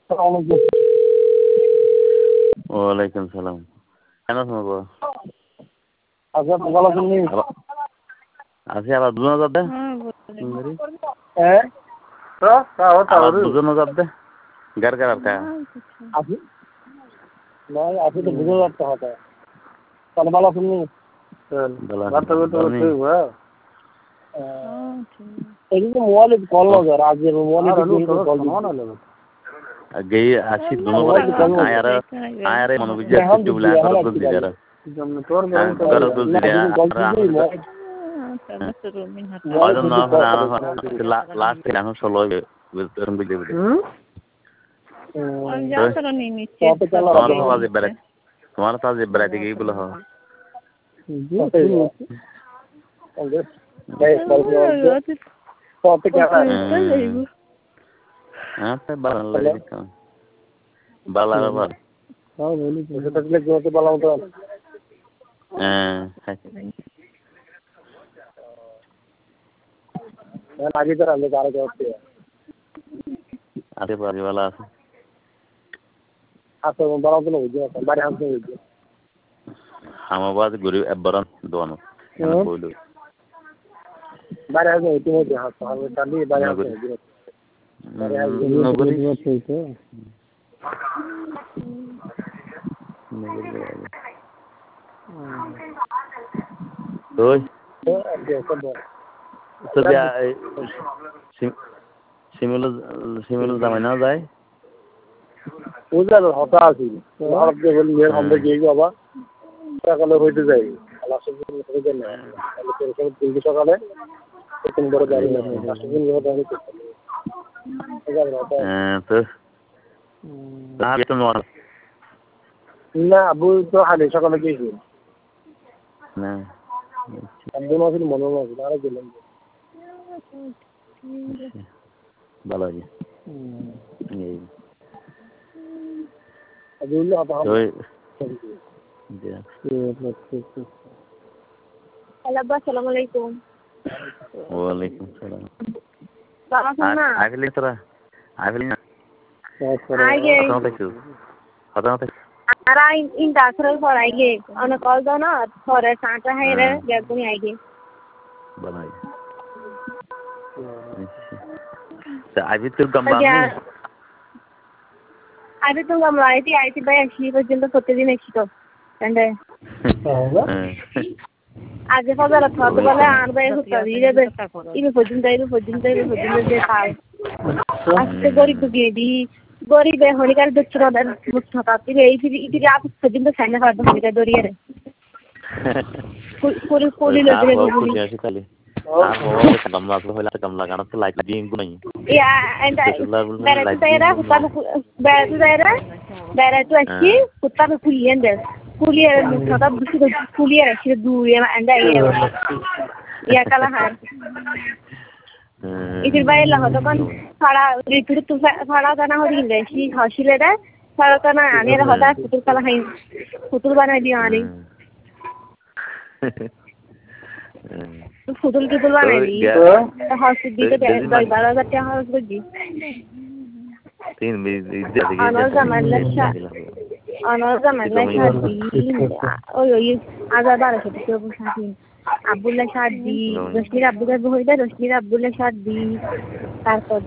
ওয়ালাইকুম সালাম। কেন শোনাবো? আচ্ছা ভালো আছেন? আছি আবার দুজন যাবে আবার দুজন যাবে গার গার কা আছি নয় আছি তো বুঝে যাচ্ছে হঠাৎ তাহলে ভালো আছেন? মোবাইলে কল লাগে রাজের মোবাইলে গই আসি দুনো আয়ারে মনোবিজ্ঞ কিছু বলে আর দল দিরা তোর গর দল দিরা আদম না লাস্ট এখন সলো বেতন বিলে বিলে তোমার তো যে বেড়াইতে গিয়ে বলে হ হামাবাদ গরিব এবরান দোয়ানো বইল বাইরে আসবে ইতিমধ্যে হাসপাতালে চালিয়ে বাইরে আসবে নগরী শিমুল জামাই না যায় বুঝলেন হতাশ আছি ভারত যে বলি আমরা গিয়ে বাবা সকালে হইতে যাই সকালে না আবু তো হালে সকালে গিয়েছি একদম আসলে মনে হয় আর গেলাম ভালো আছে আসসালামু আলাইকুম। ওয়ালাইকুম সালাম। Ada tuh nggak mulai IT banyak sih, pasti fotonya nih gitu, anda. Aja pada foto bala anda itu tadi deh, ini foto deh tahu. Asal gori tuh gini, gori deh, hari kan tuh cerita dan muka tapi deh, itu apa foto tuh sana ada hari kan dori ya. Kuli lagi. Gamla तो होला gamla गाना तो like the इनको नहीं या and बेरा तो अच्छी कुत्ता तो कुलियर मुझे तो कुलियर अच्छी दूर है एंड या कला हार इधर बाय लगा तो कौन सारा रिपीट तो सारा गाना हो रही है शी हंसी ले रहा सारा गाना आने रहा था कुतुल कला है कुतुल बना दिया आने ফুটুল টুটুল বানাইলি হসপিটালে বেশ 10-12,000 টাকা খরচ করছি অনর জামাইলা শাদি ওই 1,200 টাকা শাদি আব্বুল্লাহ শাদি রশমির আব্বু গাইব হইবে রশমির আব্বুল্লাহ শাদি তারপর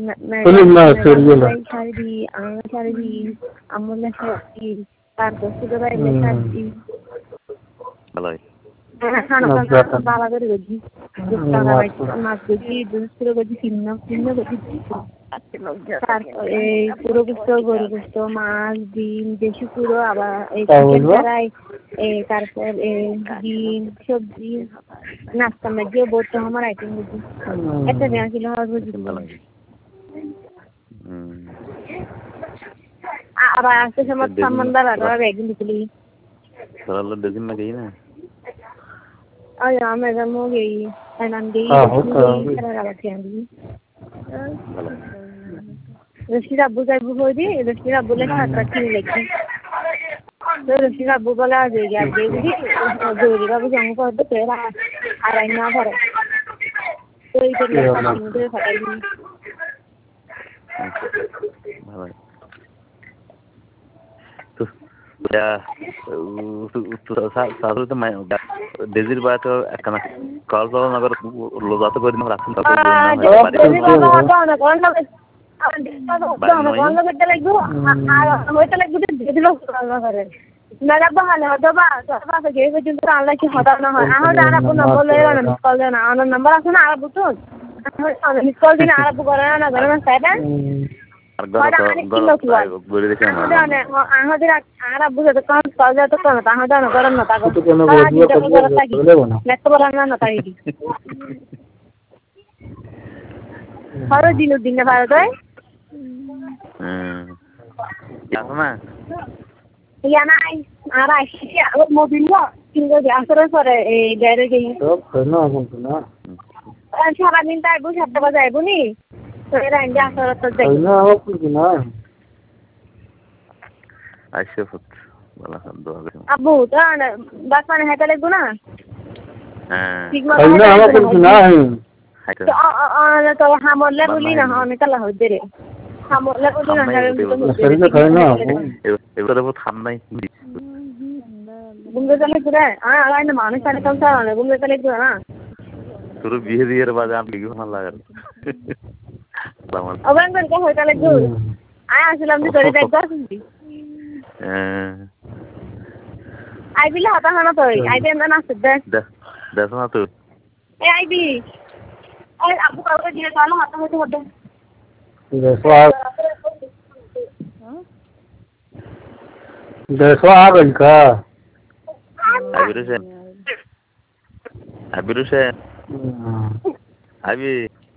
শাদি আমুল্লাহ শাদি তারপর সুদবাইলা শাদি ভালো বালা করে গেছি মাছ গেছি দুপুরে গেছি কিনে গেছি তারপরে পুরো গুস্ত গরু গুস্ত মাছ ডিম দেশি পুরো আবার এই চিকেন ফ্রাই তারপর ডিম সবজি নাস্তা মধ্যে বহুত আমার আইটেম গেছি একটা দেওয়া ছিল আবার আসতে সময় সামানদার আর একদিন দিচ্ছিলি ना गई ना मैं हो गई रशीद अब्बू का बुक हो दी रशीद अब्बू ने रखी लेगी तो रशीद अब्बू को ला देगी आप देगी जोड़ी का भी जाऊँ को तो तेरा आ रहा ना भरे तो इधर मुझे साधु तो मैं डिजिल बात करना कॉल करो अगर लोग आते कोई दिन रास्ते तक मेरा बहाल है तो बात है कि जिन तरह लाइक होता ना है आह जाना पुना बोले ना कॉल देना आना नंबर आसे ना आप तो कॉल दिन आप करा ना घर में साइड बुझे तो कौन कॉल जाए तो कौन आह जाना गरम ना ताको नेट पर ना ताई हर दिन भारत है या ना आरा या मोबिल वा किंग के आसर पर ए डायरे गई तो करना हम ना सारा दिन ताई बुझ हफ्ता बजाए बुनी तो एरा इंडिया आसर तो जाई ना हो कुछ ना ऐसे फुट वाला सब दो अबू तो बस माने है तले गुना हां ना हो कुछ ना है तो हम ले बोली ना हम निकल हो दे रे हम ले बोली ना शरीर खाए ना ये तो बहुत हम नहीं घूमने चले पूरा हां आगे ना माने सारे कम सा वाले घूमने चले पूरा ना तुरु बिहेवियर बाज आप लिखो मन लगा अब अंकल का होता ले गो आया असलम दी तोरी देख दस आई बिला हता हना तोरी आई दे ना दस ना तो ए आई बी ए आपको का दिए सालो हता होते होते देखो आ गई का अभी रुसे अभी